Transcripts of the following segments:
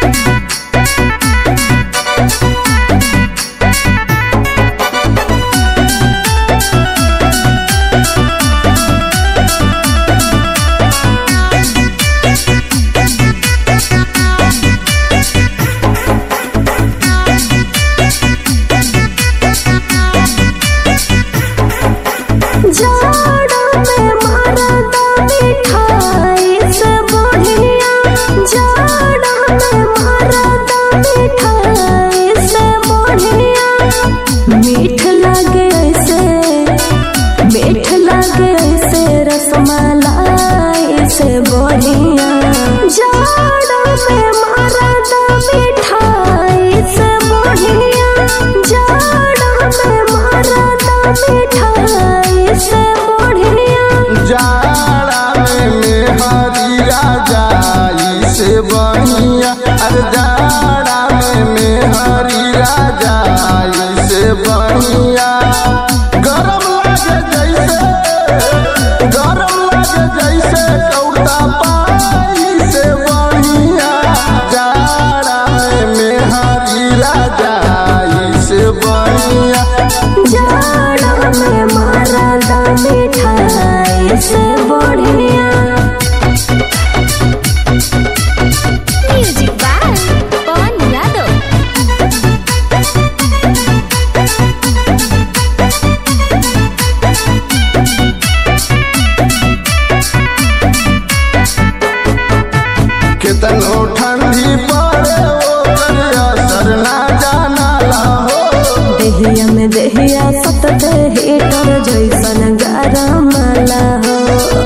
रसमलाई से बढ़िया जाड़ा में मरद मिठाई से बढ़िया जाड़ा में मरद मिठाई से बढ़िया जाड़ा में हरी राजाई से बढ़िया अरे जाड़ा में हरी राजाई से बढ़िया गरम लागे जैसे कौड़ा पाई से बढ़िया जाड़ा में हरी राजाई से बढ़िया जाड़ा में मरद मिठाई से बढ़िया। Music by Pawan Yadav. कितनो ठंडी पड़े ओकर असर ना जाना हो देहिया में देहिया सतत हीटर जैसन गरम हो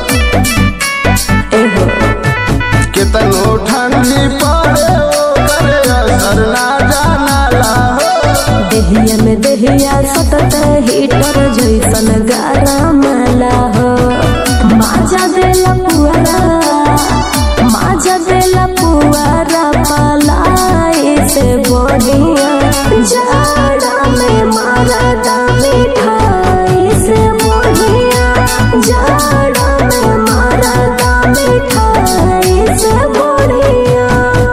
एहो कितनो ठंडी पड़े ओकर असर ना जाना हो देहिया में देहिया सतत हीटर जैसन गरम हो माजा देला पुआरा पलाई से बढ़िया जाड़ा में मरद मिठाई से बढ़िया जाड़ा में मरद मिठाई से बढ़िया।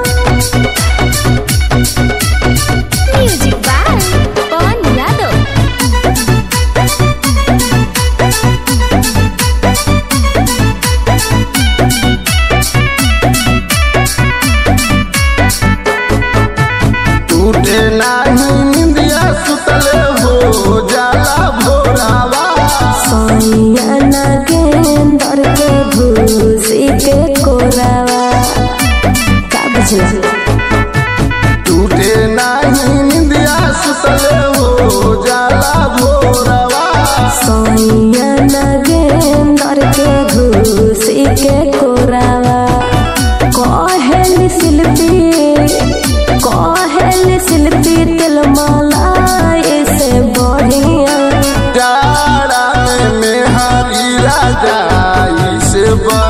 Music by Pawan Yadav. टूटे नाही निंदिया सुतले हो जाला भोरावा सोनिया नागेंदर के भूसी के कोरावा का बुझला टूटे नाही निंदिया सुतले हो जाला भोरावा सोनिया नागेंदर के भूसी के कोरावा कहल शिल्पी तिल मलाई से बढ़िया जाड़ा में हरी राजाई से बढ़िया